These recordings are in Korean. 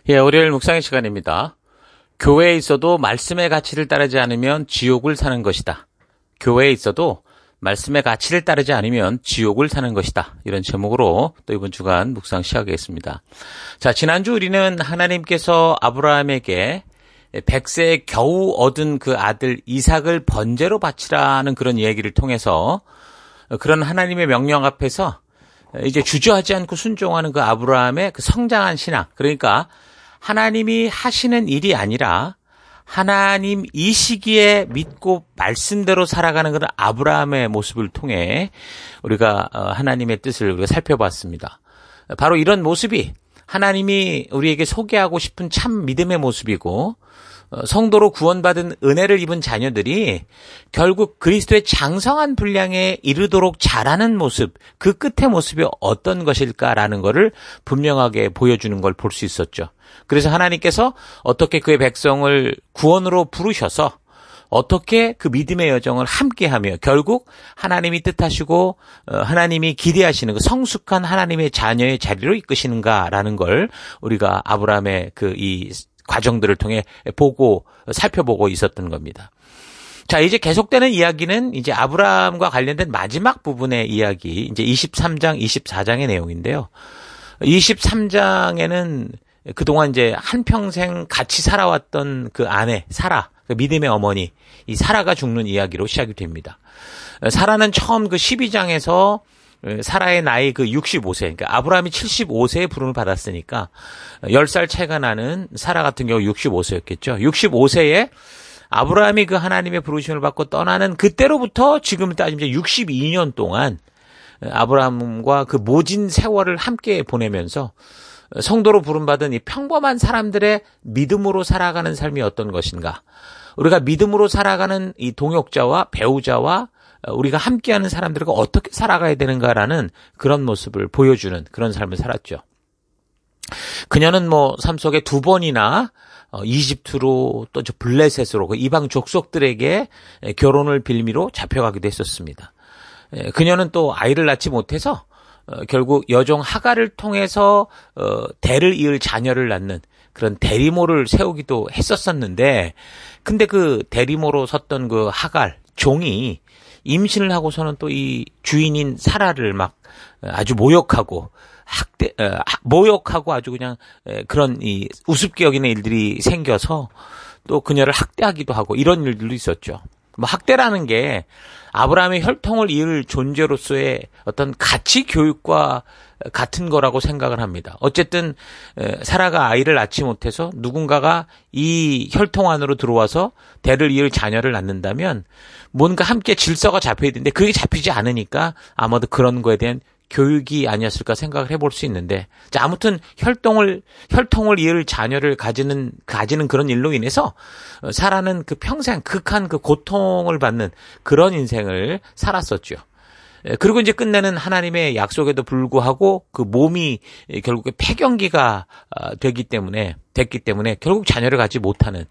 예, 월요일 묵상의 시간입니다. 교회에 있어도 말씀의 가치를 따르지 않으면 지옥을 사는 것이다. 교회에 있어도 말씀의 가치를 따르지 않으면 지옥을 사는 것이다. 이런 제목으로 또 이번 주간 묵상 시작하겠습니다. 자, 지난주 우리는 하나님께서 아브라함에게 100세에 겨우 얻은 그 아들 이삭을 번제로 바치라는 그런 얘기를 통해서 그런 하나님의 명령 앞에서 이제 주저하지 않고 순종하는 그 아브라함의 그 성장한 신앙, 그러니까 하나님이 하시는 일이 아니라 하나님 이 시기에 믿고 말씀대로 살아가는 그런 아브라함의 모습을 통해 우리가 하나님의 뜻을 우리가 살펴봤습니다. 바로 이런 모습이 하나님이 우리에게 소개하고 싶은 참 믿음의 모습이고, 성도로 구원받은 은혜를 입은 자녀들이 결국 그리스도의 장성한 분량에 이르도록 자라는 모습, 그 끝의 모습이 어떤 것일까라는 것을 분명하게 보여주는 걸 볼 수 있었죠. 그래서 하나님께서 어떻게 그의 백성을 구원으로 부르셔서 어떻게 그 믿음의 여정을 함께하며 결국 하나님이 뜻하시고 하나님이 기대하시는 그 성숙한 하나님의 자녀의 자리로 이끄시는가라는 걸 우리가 아브라함의 그 이 과정들을 통해 살펴보고 있었던 겁니다. 자, 이제 계속되는 이야기는 이제 아브라함과 관련된 마지막 부분의 이야기, 이제 23장, 24장의 내용인데요. 23장에는 그동안 이제 한평생 같이 살아왔던 그 아내, 사라, 그 믿음의 어머니, 이 사라가 죽는 이야기로 시작이 됩니다. 사라는 처음 그 12장에서 사라의 나이 그 65세, 그러니까 아브라함이 75세에 부름을 받았으니까 10살 차이가 나는 사라 같은 경우 65세였겠죠. 65세에 아브라함이 그 하나님의 부르심을 받고 떠나는 그때로부터 지금 따지면 62년 동안 아브라함과 그 모진 세월을 함께 보내면서 성도로 부름받은 이 평범한 사람들의 믿음으로 살아가는 삶이 어떤 것인가. 우리가 믿음으로 살아가는 이 동역자와 배우자와 우리가 함께하는 사람들과 어떻게 살아가야 되는가라는 그런 모습을 보여주는 그런 삶을 살았죠. 그녀는 삶 속에 2번이나 이집트로 또 저 블레셋으로 그 이방 족속들에게 결혼을 빌미로 잡혀가기도 했었습니다. 그녀는 또 아이를 낳지 못해서 결국 여종 하갈을 통해서 대를 이을 자녀를 낳는 그런 대리모를 세우기도 했었었는데, 근데 그 대리모로 섰던 그 하갈 종이 임신을 하고서는 또 이 주인인 사라를 막 아주 모욕하고 모욕하고 아주 그냥 그런 이 우습게 여기는 일들이 생겨서 또 그녀를 학대하기도 하고 이런 일들도 있었죠. 학대라는 게 아브라함의 혈통을 이을 존재로서의 어떤 가치 교육과 같은 거라고 생각을 합니다. 어쨌든 사라가 아이를 낳지 못해서 누군가가 이 혈통 안으로 들어와서 대를 이을 자녀를 낳는다면 뭔가 함께 질서가 잡혀야 되는데 그게 잡히지 않으니까 아마도 그런 거에 대한 교육이 아니었을까 생각을 해볼 수 있는데, 자, 아무튼 혈통을 이을 자녀를 가지는 그런 일로 인해서 사라는 그 평생 극한 그 고통을 받는 그런 인생을 살았었죠. 그리고 이제 끝내는 하나님의 약속에도 불구하고 그 몸이 결국에 폐경기가 됐기 때문에 결국 자녀를 갖지 못하는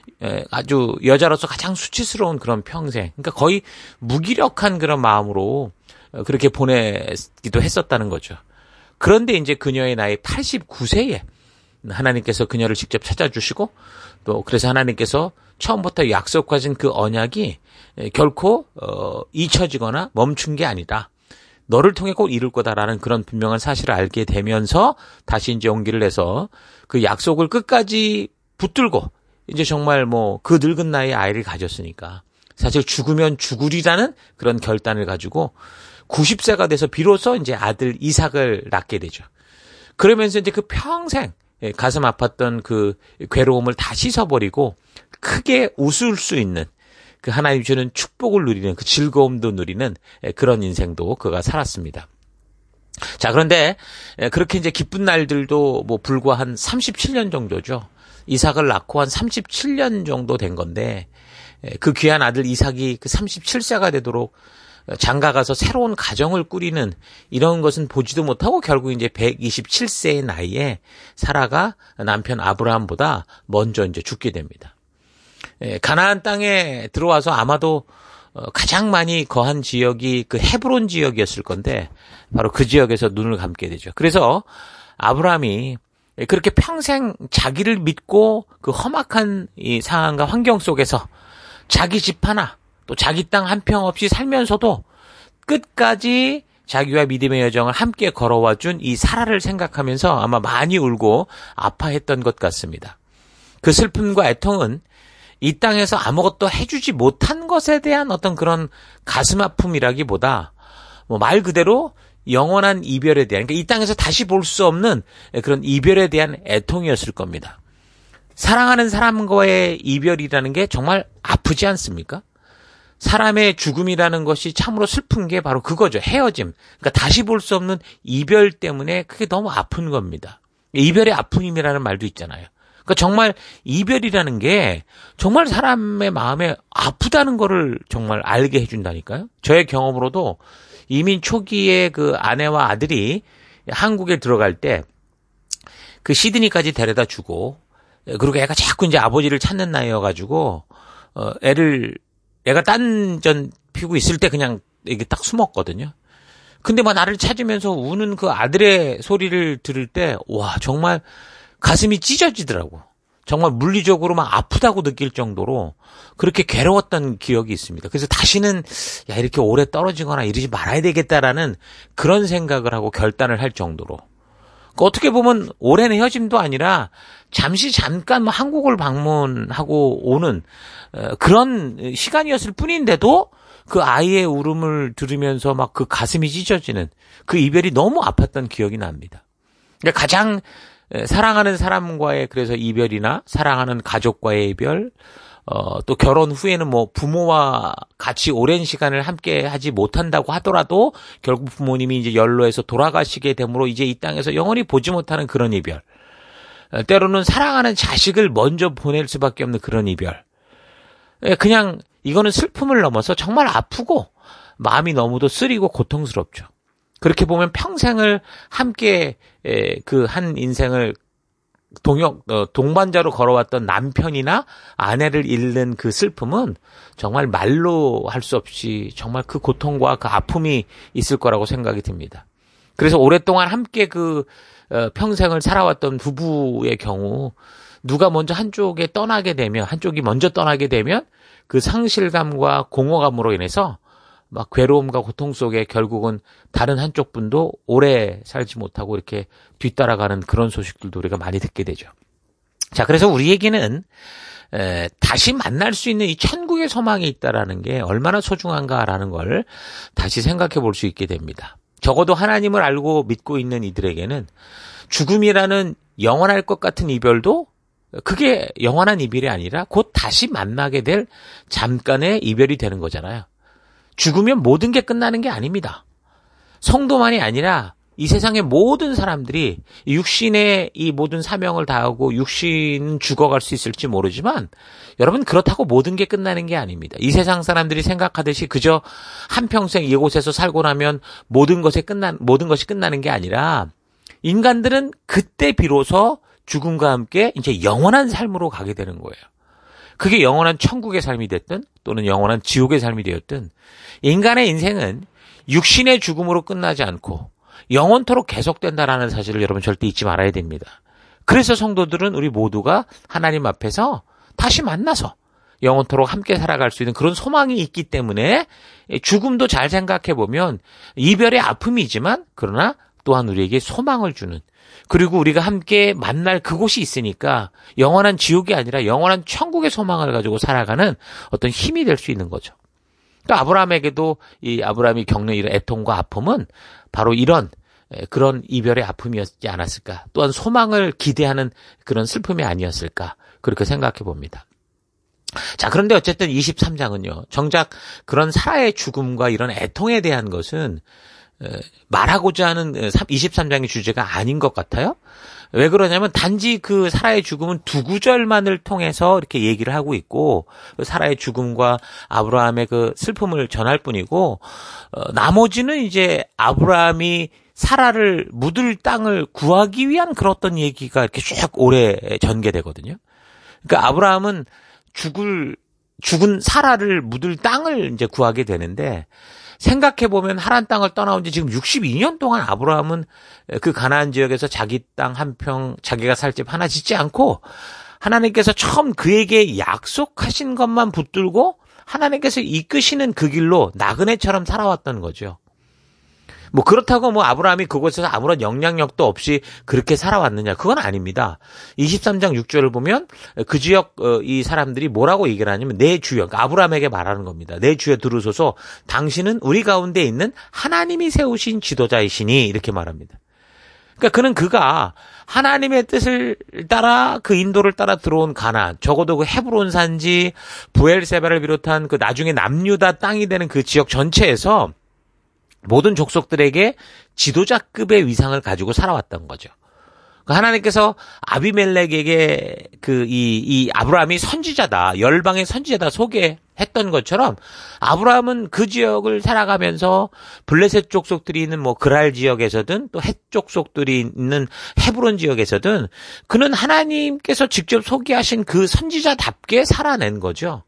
아주 여자로서 가장 수치스러운 그런 평생, 그러니까 거의 무기력한 그런 마음으로 그렇게 보내기도 했었다는 거죠. 그런데 이제 그녀의 나이 89세에 하나님께서 그녀를 직접 찾아주시고, 또 그래서 하나님께서 처음부터 약속하신 그 언약이 결코 잊혀지거나 멈춘 게 아니다. 너를 통해 꼭 이룰 거다라는 그런 분명한 사실을 알게 되면서 다시 이제 용기를 내서 그 약속을 끝까지 붙들고 이제 정말 그 늙은 나이에 아이를 가졌으니까 사실 죽으면 죽으리라는 그런 결단을 가지고 90세가 돼서 비로소 이제 아들 이삭을 낳게 되죠. 그러면서 이제 그 평생 가슴 아팠던 그 괴로움을 다 씻어버리고 크게 웃을 수 있는 그 하나님 주는 축복을 누리는 그 즐거움도 누리는 그런 인생도 그가 살았습니다. 자, 그런데 그렇게 이제 기쁜 날들도 불과 한 37년 정도죠. 이삭을 낳고 한 37년 정도 된 건데, 그 귀한 아들 이삭이 그 37세가 되도록 장가가서 새로운 가정을 꾸리는 이런 것은 보지도 못하고 결국 이제 127세의 나이에 사라가 남편 아브라함보다 먼저 이제 죽게 됩니다. 가나안 땅에 들어와서 아마도 가장 많이 거한 지역이 그 헤브론 지역이었을 건데 바로 그 지역에서 눈을 감게 되죠. 그래서 아브라함이 그렇게 평생 자기를 믿고 그 험악한 이 상황과 환경 속에서 자기 집 하나 또 자기 땅 한 평 없이 살면서도 끝까지 자기와 믿음의 여정을 함께 걸어와 준 이 사라를 생각하면서 아마 많이 울고 아파했던 것 같습니다. 그 슬픔과 애통은 이 땅에서 아무것도 해주지 못한 것에 대한 어떤 그런 가슴 아픔이라기보다 말 그대로 영원한 이별에 대한, 그러니까 이 땅에서 다시 볼 수 없는 그런 이별에 대한 애통이었을 겁니다. 사랑하는 사람과의 이별이라는 게 정말 아프지 않습니까? 사람의 죽음이라는 것이 참으로 슬픈 게 바로 그거죠. 헤어짐. 그러니까 다시 볼 수 없는 이별 때문에 그게 너무 아픈 겁니다. 이별의 아픔이라는 말도 있잖아요. 그러니까 정말 이별이라는 게 정말 사람의 마음에 아프다는 거를 정말 알게 해준다니까요. 저의 경험으로도 이민 초기에 그 아내와 아들이 한국에 들어갈 때 그 시드니까지 데려다 주고, 그리고 애가 자꾸 이제 아버지를 찾는 나이여가지고 애가 딴전 피우고 있을 때 그냥 이게 딱 숨었거든요. 근데 막 나를 찾으면서 우는 그 아들의 소리를 들을 때, 와, 정말 가슴이 찢어지더라고. 정말 물리적으로 막 아프다고 느낄 정도로 그렇게 괴로웠던 기억이 있습니다. 그래서 다시는 야, 이렇게 오래 떨어지거나 이러지 말아야 되겠다라는 그런 생각을 하고 결단을 할 정도로. 그러니까 어떻게 보면 오랜 헤어짐도 아니라 잠깐 한국을 방문하고 오는 그런 시간이었을 뿐인데도 그 아이의 울음을 들으면서 막 그 가슴이 찢어지는 그 이별이 너무 아팠던 기억이 납니다. 그러니까 가장 사랑하는 사람과의 그래서 이별이나 사랑하는 가족과의 이별, 또 결혼 후에는 뭐 부모와 같이 오랜 시간을 함께 하지 못한다고 하더라도 결국 부모님이 이제 연로해서 돌아가시게 되므로 이제 이 땅에서 영원히 보지 못하는 그런 이별. 때로는 사랑하는 자식을 먼저 보낼 수밖에 없는 그런 이별. 그냥 이거는 슬픔을 넘어서 정말 아프고 마음이 너무도 쓰리고 고통스럽죠. 그렇게 보면 평생을 함께 그 한 인생을 동반자로 걸어왔던 남편이나 아내를 잃는 그 슬픔은 정말 말로 할 수 없이 정말 그 고통과 그 아픔이 있을 거라고 생각이 듭니다. 그래서 오랫동안 함께 그 평생을 살아왔던 부부의 경우 누가 먼저 한쪽이 먼저 떠나게 되면 그 상실감과 공허감으로 인해서 막 괴로움과 고통 속에 결국은 다른 한쪽 분도 오래 살지 못하고 이렇게 뒤따라가는 그런 소식들도 우리가 많이 듣게 되죠. 자, 그래서 우리에게는 다시 만날 수 있는 이 천국의 소망이 있다라는 게 얼마나 소중한가라는 걸 다시 생각해 볼 수 있게 됩니다. 적어도 하나님을 알고 믿고 있는 이들에게는 죽음이라는 영원할 것 같은 이별도 그게 영원한 이별이 아니라 곧 다시 만나게 될 잠깐의 이별이 되는 거잖아요. 죽으면 모든 게 끝나는 게 아닙니다. 성도만이 아니라 이 세상의 모든 사람들이 육신의 이 모든 사명을 다하고 육신은 죽어갈 수 있을지 모르지만 여러분 그렇다고 모든 게 끝나는 게 아닙니다. 이 세상 사람들이 생각하듯이 그저 한평생 이곳에서 살고 나면 모든 것이 끝나는 게 아니라 인간들은 그때 비로소 죽음과 함께 이제 영원한 삶으로 가게 되는 거예요. 그게 영원한 천국의 삶이 됐든 또는 영원한 지옥의 삶이 되었든 인간의 인생은 육신의 죽음으로 끝나지 않고 영원토록 계속된다라는 사실을 여러분 절대 잊지 말아야 됩니다. 그래서 성도들은 우리 모두가 하나님 앞에서 다시 만나서 영원토록 함께 살아갈 수 있는 그런 소망이 있기 때문에 죽음도 잘 생각해 보면 이별의 아픔이지만 그러나 또한 우리에게 소망을 주는, 그리고 우리가 함께 만날 그곳이 있으니까 영원한 지옥이 아니라 영원한 천국의 소망을 가지고 살아가는 어떤 힘이 될 수 있는 거죠. 또 아브라함에게도 이 아브라함이 겪는 이런 애통과 아픔은 바로 이런 그런 이별의 아픔이었지 않았을까, 또한 소망을 기대하는 그런 슬픔이 아니었을까, 그렇게 생각해 봅니다. 자, 그런데 어쨌든 23장은요, 정작 그런 사라의 죽음과 이런 애통에 대한 것은 말하고자 하는 23장의 주제가 아닌 것 같아요. 왜 그러냐면 단지 그 사라의 죽음은 두 구절만을 통해서 이렇게 얘기를 하고 있고 사라의 죽음과 아브라함의 그 슬픔을 전할 뿐이고 나머지는 이제 아브라함이 사라를 묻을 땅을 구하기 위한 그런 어떤 얘기가 이렇게 쭉 오래 전개되거든요. 그러니까 아브라함은 죽은 사라를 묻을 땅을 이제 구하게 되는데 생각해보면 하란 땅을 떠나온 지 지금 62년 동안 아브라함은 그 가나안 지역에서 자기 땅 한 평, 자기가 살 집 하나 짓지 않고 하나님께서 처음 그에게 약속하신 것만 붙들고 하나님께서 이끄시는 그 길로 나그네처럼 살아왔던 거죠. 뭐 그렇다고 뭐 아브라함이 그곳에서 아무런 영향력도 없이 그렇게 살아왔느냐? 그건 아닙니다. 23장 6절을 보면 그 지역 이 사람들이 뭐라고 얘기를 하냐면 내 주여, 그러니까 아브라함에게 말하는 겁니다. 내 주여 들으소서, 당신은 우리 가운데 있는 하나님이 세우신 지도자이시니, 이렇게 말합니다. 그러니까 그가 하나님의 뜻을 따라 그 인도를 따라 들어온 가나안, 적어도 그 헤브론 산지 부엘세바를 비롯한 그 나중에 남유다 땅이 되는 그 지역 전체에서 모든 족속들에게 지도자급의 위상을 가지고 살아왔던 거죠. 하나님께서 아비멜렉에게 이 아브라함이 선지자다, 열방의 선지자다 소개했던 것처럼 아브라함은 그 지역을 살아가면서 블레셋 족속들이 있는 뭐 그랄 지역에서든 또 헷 족속들이 있는 헤브론 지역에서든 그는 하나님께서 직접 소개하신 그 선지자답게 살아낸 거죠.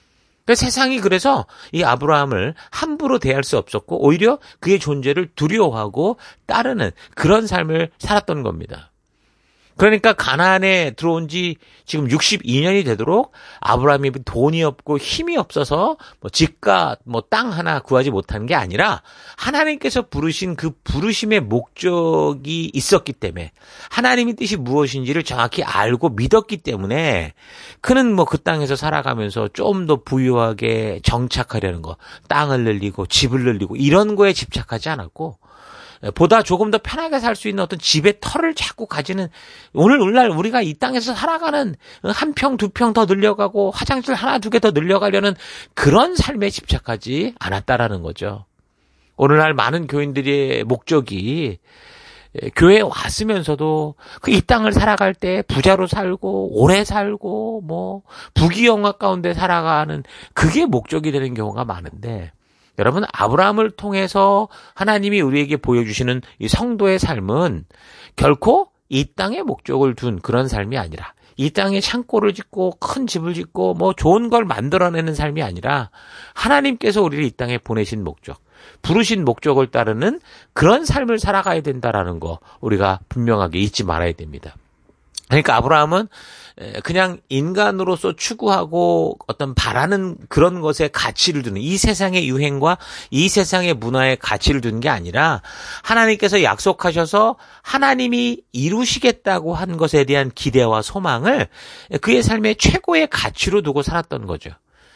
세상이 그래서 이 아브라함을 함부로 대할 수 없었고 오히려 그의 존재를 두려워하고 따르는 그런 삶을 살았던 겁니다. 그러니까 가나안에 들어온 지 지금 62년이 되도록 아브라함이 돈이 없고 힘이 없어서 뭐 집과 뭐 땅 하나 구하지 못한 게 아니라 하나님께서 부르신 그 부르심의 목적이 있었기 때문에, 하나님의 뜻이 무엇인지를 정확히 알고 믿었기 때문에 그는 뭐 그 땅에서 살아가면서 좀 더 부유하게 정착하려는 거, 땅을 늘리고 집을 늘리고 이런 거에 집착하지 않았고, 보다 조금 더 편하게 살 수 있는 어떤 집의 털을 자꾸 가지는, 오늘날 우리가 이 땅에서 살아가는 한 평, 두 평 더 늘려가고 화장실 하나, 두 개 더 늘려가려는 그런 삶에 집착하지 않았다라는 거죠. 오늘날 많은 교인들의 목적이 교회에 왔으면서도 그 이 땅을 살아갈 때 부자로 살고 오래 살고 뭐 부귀영화 가운데 살아가는 그게 목적이 되는 경우가 많은데, 여러분, 아브라함을 통해서 하나님이 우리에게 보여주시는 이 성도의 삶은 결코 이 땅에 목적을 둔 그런 삶이 아니라, 이 땅에 창고를 짓고 큰 집을 짓고 뭐 좋은 걸 만들어내는 삶이 아니라 하나님께서 우리를 이 땅에 보내신 목적, 부르신 목적을 따르는 그런 삶을 살아가야 된다라는 거 우리가 분명하게 잊지 말아야 됩니다. 그러니까 아브라함은 그냥 인간으로서 추구하고 어떤 바라는 그런 것에 가치를 두는, 이 세상의 유행과 이 세상의 문화에 가치를 두는 게 아니라 하나님께서 약속하셔서 하나님이 이루시겠다고 한 것에 대한 기대와 소망을 그의 삶의 최고의 가치로 두고 살았던 거죠.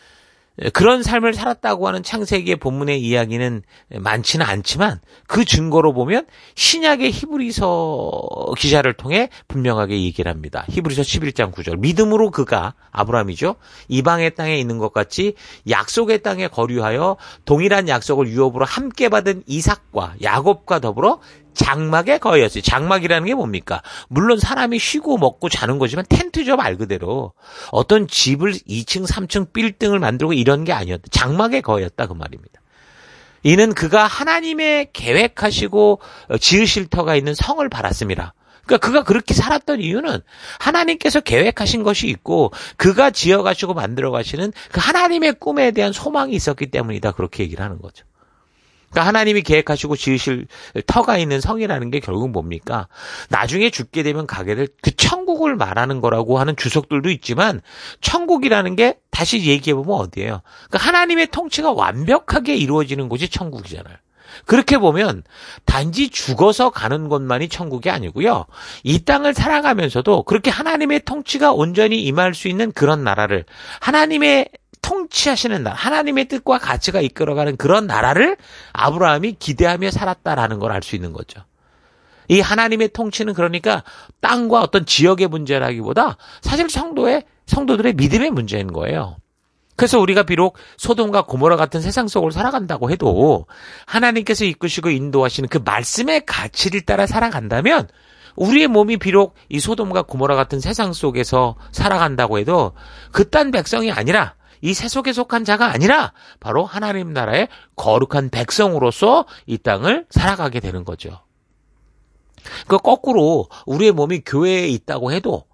그런 삶을 살았다고 하는 창세기의 본문의 이야기는 많지는 않지만 그 증거로 보면 신약의 히브리서 기자를 통해 분명하게 얘기를 합니다. 히브리서 11장 9절. 믿음으로 그가, 아브라함이죠, 이방의 땅에 있는 것 같이 약속의 땅에 거류하여 동일한 약속을 유업으로 함께 받은 이삭과 야곱과 더불어 장막에 거였어요. 장막이라는 게 뭡니까? 물론 사람이 쉬고 먹고 자는 거지만 텐트죠, 말 그대로. 어떤 집을 2층, 3층 빌딩을 만들고 이런 게 아니었다. 장막에 거였다, 그 말입니다. 이는 그가 하나님의 계획하시고 지으실 터가 있는 성을 바랐습니다. 그러니까 그가 그렇게 살았던 이유는 하나님께서 계획하신 것이 있고 그가 지어가시고 만들어가시는 그 하나님의 꿈에 대한 소망이 있었기 때문이다, 그렇게 얘기를 하는 거죠. 그러니까 하나님이 계획하시고 지으실 터가 있는 성이라는 게 결국 뭡니까? 나중에 죽게 되면 가게 될 그 천국을 말하는 거라고 하는 주석들도 있지만, 천국이라는 게 다시 얘기해보면 어디예요? 그러니까 하나님의 통치가 완벽하게 이루어지는 곳이 천국이잖아요. 그렇게 보면 단지 죽어서 가는 것만이 천국이 아니고요, 이 땅을 살아가면서도 그렇게 하나님의 통치가 온전히 임할 수 있는 그런 나라를, 하나님의 통치하시는 나라, 하나님의 뜻과 가치가 이끌어가는 그런 나라를 아브라함이 기대하며 살았다라는 걸 알 수 있는 거죠. 이 하나님의 통치는 그러니까 땅과 어떤 지역의 문제라기보다 사실 성도들의 믿음의 문제인 거예요. 그래서 우리가 비록 소돔과 고모라 같은 세상 속을 살아간다고 해도 하나님께서 이끄시고 인도하시는 그 말씀의 가치를 따라 살아간다면, 우리의 몸이 비록 이 소돔과 고모라 같은 세상 속에서 살아간다고 해도 그딴 백성이 아니라, 이 세속에 속한 자가 아니라 바로 하나님 나라의 거룩한 백성으로서 이 땅을 살아가게 되는 거죠. 그 거꾸로 우리의 몸이 교회에 있다고 해도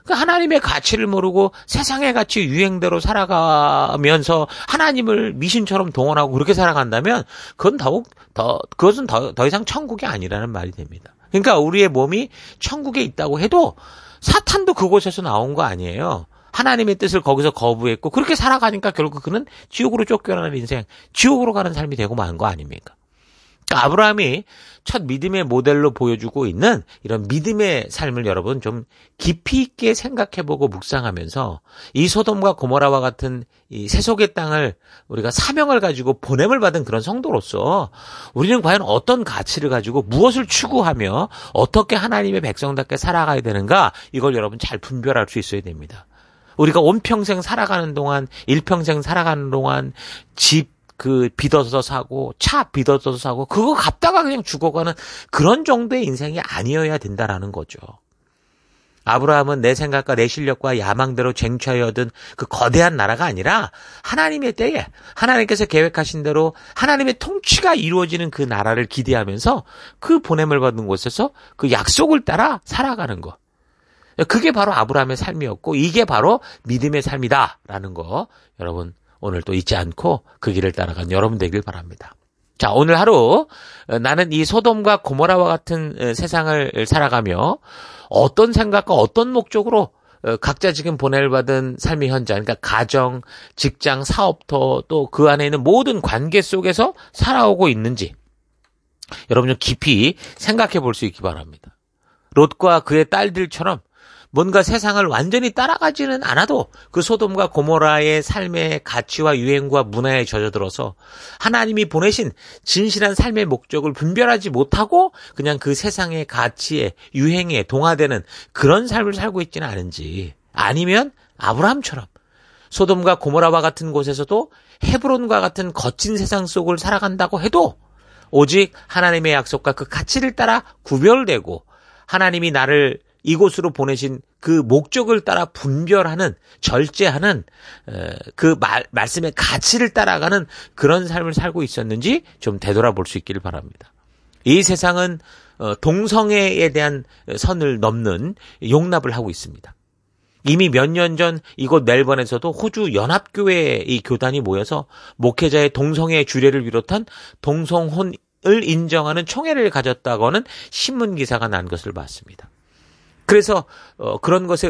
하나님의 가치를 모르고 세상의 가치 유행대로 살아가면서 하나님을 미신처럼 동원하고 그렇게 살아간다면 그것은 더 이상 천국이 아니라는 말이 됩니다. 그러니까 우리의 몸이 천국에 있다고 해도 사탄도 그곳에서 나온 거 아니에요. 하나님의 뜻을 거기서 거부했고 그렇게 살아가니까 결국 그는 지옥으로 쫓겨나는 인생, 지옥으로 가는 삶이 되고 만 거 아닙니까? 그러니까 아브라함이 첫 믿음의 모델로 보여주고 있는 이런 믿음의 삶을 여러분 좀 깊이 있게 생각해보고 묵상하면서 이 소돔과 고모라와 같은 이 세속의 땅을 우리가 사명을 가지고 보냄을 받은 그런 성도로서 우리는 과연 어떤 가치를 가지고 무엇을 추구하며 어떻게 하나님의 백성답게 살아가야 되는가, 이걸 여러분 잘 분별할 수 있어야 됩니다. 우리가 온 평생 살아가는 동안, 일평생 살아가는 동안 집 빚어서 사고, 차 빚어서 사고, 그거 갚다가 그냥 죽어가는 그런 정도의 인생이 아니어야 된다라는 거죠. 아브라함은 내 생각과 내 실력과 야망대로 쟁취하여 얻은 그 거대한 나라가 아니라 하나님의 때에 하나님께서 계획하신 대로 하나님의 통치가 이루어지는 그 나라를 기대하면서 그 보냄을 받은 곳에서 그 약속을 따라 살아가는 것. 그게 바로 아브라함의 삶이었고 이게 바로 믿음의 삶이다라는 거 여러분 오늘 또 잊지 않고 그 길을 따라간 여러분 되길 바랍니다. 자, 오늘 하루 나는 이 소돔과 고모라와 같은 세상을 살아가며 어떤 생각과 어떤 목적으로 각자 지금 보냄을 받은 삶의 현장, 그러니까 가정, 직장, 사업터 또 그 안에 있는 모든 관계 속에서 살아오고 있는지 여러분 좀 깊이 생각해 볼 수 있기 바랍니다. 롯과 그의 딸들처럼 뭔가 세상을 완전히 따라가지는 않아도 그 소돔과 고모라의 삶의 가치와 유행과 문화에 젖어들어서 하나님이 보내신 진실한 삶의 목적을 분별하지 못하고 그냥 그 세상의 가치에 유행에 동화되는 그런 삶을 살고 있지는 않은지, 아니면 아브라함처럼 소돔과 고모라와 같은 곳에서도 헤브론과 같은 거친 세상 속을 살아간다고 해도 오직 하나님의 약속과 그 가치를 따라 구별되고 하나님이 나를 이곳으로 보내신 그 목적을 따라 분별하는, 절제하는 그 말씀의 가치를 따라가는 그런 삶을 살고 있었는지 좀 되돌아볼 수 있기를 바랍니다. 이 세상은 동성애에 대한 선을 넘는 용납을 하고 있습니다. 이미 몇 년 전 이곳 멜번에서도 호주 연합교회 이 교단이 모여서 목회자의 동성애 주례를 비롯한 동성혼을 인정하는 총회를 가졌다고는 신문 기사가 난 것을 봤습니다. 그래서 그런 것에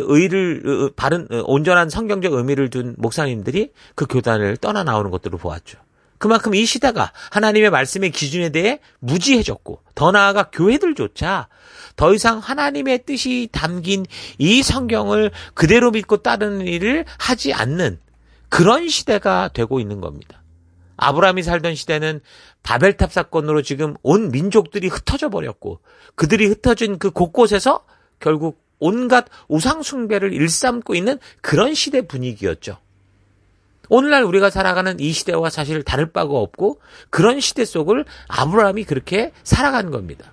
바른 온전한 성경적 의미를 둔 목사님들이 그 교단을 떠나 나오는 것들을 보았죠. 그만큼 이 시대가 하나님의 말씀의 기준에 대해 무지해졌고 더 나아가 교회들조차 더 이상 하나님의 뜻이 담긴 이 성경을 그대로 믿고 따르는 일을 하지 않는 그런 시대가 되고 있는 겁니다. 아브라함이 살던 시대는 바벨탑 사건으로 지금 온 민족들이 흩어져 버렸고 그들이 흩어진 그 곳곳에서 결국 온갖 우상 숭배를 일삼고 있는 그런 시대 분위기였죠. 오늘날 우리가 살아가는 이 시대와 사실 다를 바가 없고 그런 시대 속을 아브라함이 그렇게 살아간 겁니다.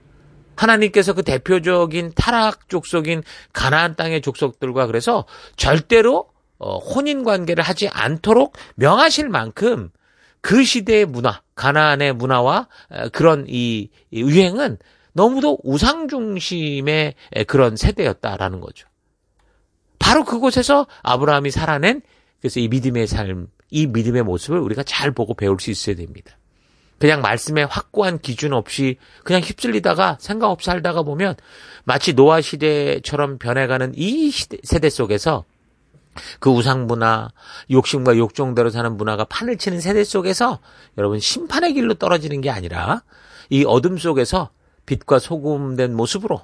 하나님께서 그 대표적인 타락 족속인 가나안 땅의 족속들과 그래서 절대로 혼인 관계를 하지 않도록 명하실 만큼 그 시대의 문화, 가나안의 문화와 그런 이 유행은 너무도 우상 중심의 그런 세대였다라는 거죠. 바로 그곳에서 아브라함이 살아낸 그래서 이 믿음의 삶, 이 믿음의 모습을 우리가 잘 보고 배울 수 있어야 됩니다. 그냥 말씀에 확고한 기준 없이 그냥 휩쓸리다가 생각 없이 살다가 보면 마치 노아 시대처럼 변해가는 이 세대 속에서 그 우상 문화, 욕심과 욕정대로 사는 문화가 판을 치는 세대 속에서 여러분 심판의 길로 떨어지는 게 아니라 이 어둠 속에서 빛과 소금된 모습으로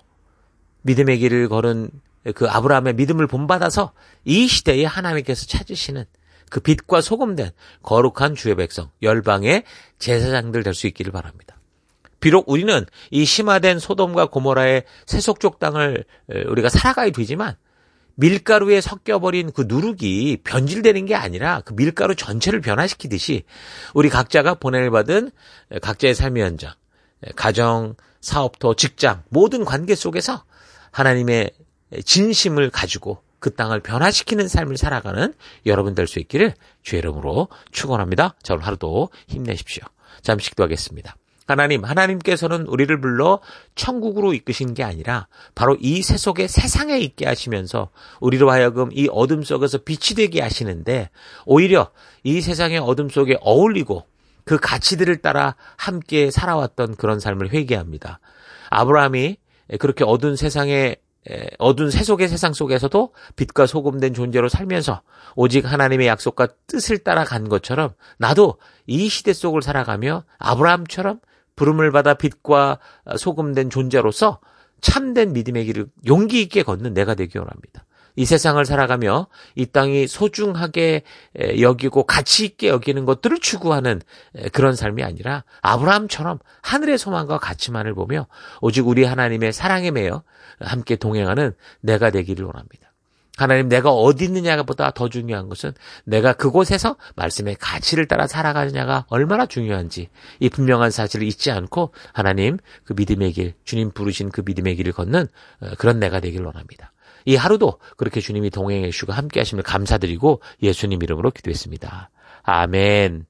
믿음의 길을 걸은 그 아브라함의 믿음을 본받아서 이 시대에 하나님께서 찾으시는 그 빛과 소금된 거룩한 주의 백성, 열방의 제사장들 될 수 있기를 바랍니다. 비록 우리는 이 심화된 소돔과 고모라의 세속적 땅을 우리가 살아가야 되지만 밀가루에 섞여버린 그 누룩이 변질되는 게 아니라 그 밀가루 전체를 변화시키듯이 우리 각자가 보냄을 받은 각자의 삶의 현장, 가정, 사업터, 직장, 모든 관계 속에서 하나님의 진심을 가지고 그 땅을 변화시키는 삶을 살아가는 여러분 될 수 있기를 주의 이름으로 축원합니다. 자, 오늘 하루도 힘내십시오. 잠시 기도하겠습니다. 하나님께서는 우리를 불러 천국으로 이끄신 게 아니라 바로 이 세속의 세상에 있게 하시면서 우리로 하여금 이 어둠 속에서 빛이 되게 하시는데 오히려 이 세상의 어둠 속에 어울리고 그 가치들을 따라 함께 살아왔던 그런 삶을 회개합니다. 아브라함이 그렇게 어두운 세속의 세상 속에서도 빛과 소금된 존재로 살면서 오직 하나님의 약속과 뜻을 따라간 것처럼 나도 이 시대 속을 살아가며 아브라함처럼 부름을 받아 빛과 소금된 존재로서 참된 믿음의 길을 용기 있게 걷는 내가 되기 원합니다. 이 세상을 살아가며 이 땅이 소중하게 여기고 가치 있게 여기는 것들을 추구하는 그런 삶이 아니라 아브라함처럼 하늘의 소망과 가치만을 보며 오직 우리 하나님의 사랑에 매여 함께 동행하는 내가 되기를 원합니다. 하나님, 내가 어디 있느냐보다 더 중요한 것은 내가 그곳에서 말씀의 가치를 따라 살아가느냐가 얼마나 중요한지 이 분명한 사실을 잊지 않고 하나님 그 믿음의 길, 주님 부르신 그 믿음의 길을 걷는 그런 내가 되기를 원합니다. 이 하루도 그렇게 주님이 동행해 주시고 함께 하심을 감사드리고 예수님 이름으로 기도했습니다. 아멘.